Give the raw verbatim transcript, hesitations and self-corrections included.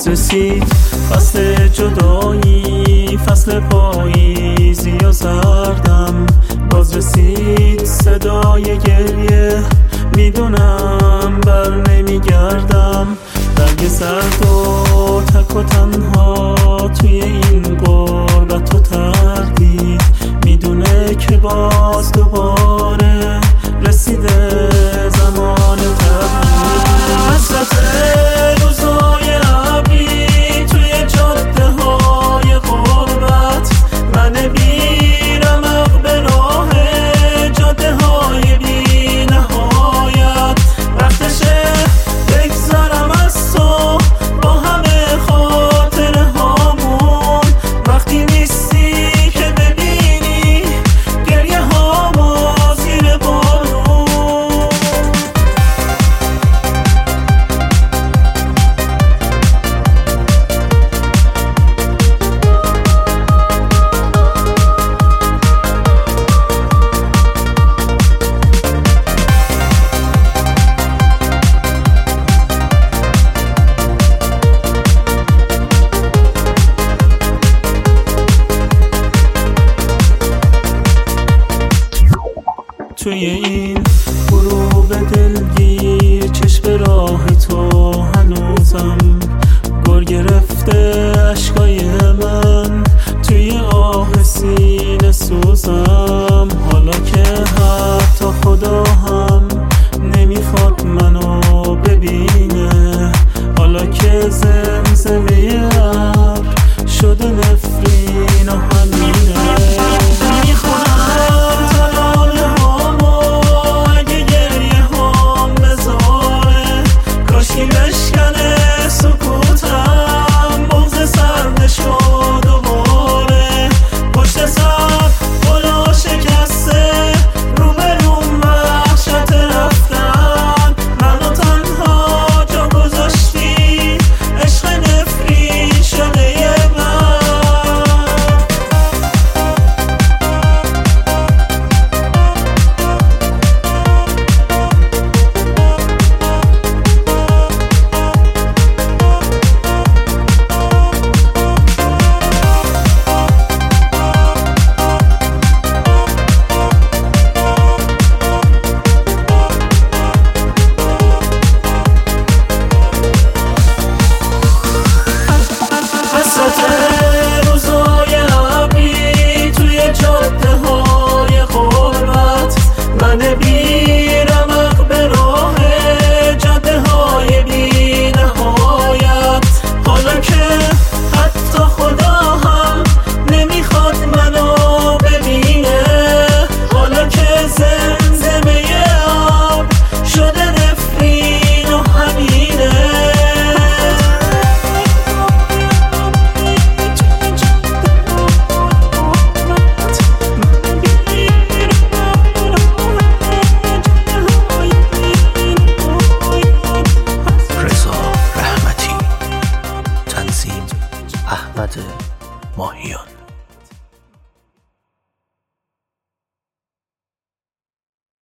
باز رسید فصل جدایی، فصل پاییزی و سردم. باز رسید صدای گریه، میدونم بر نمیگردم. برگ سرد و تک و تنها توی این غربت و تردید، میدونه که باز دوباره رسیده زمان تغییر. حسرت روزای ابری توی جاده های غربت، من بیرمق به راه جاده های بی نهایت. وقتشه بگذرم از تو با همه خاطره هامون، وقتی نیستی که ببینی گریه هامو زیر بارون. توی این غروب دلگیر چشم راه تو هنوزم گر گرفته اشکای من، توی آه سینه سوزم. حالا که حتی خدا هم نمیخواد منو ببینه، حالا که زمزمه ابر شده نفرین و همینه. روزای ابری توی جاده های غربت، من بیرمق به راه جاده های بی نهایت. حالا که حتی خدا هم نمیخواد منو ببینه، حالا که زمزمه ابر شده نفرین و همینه. احمد ماهیان.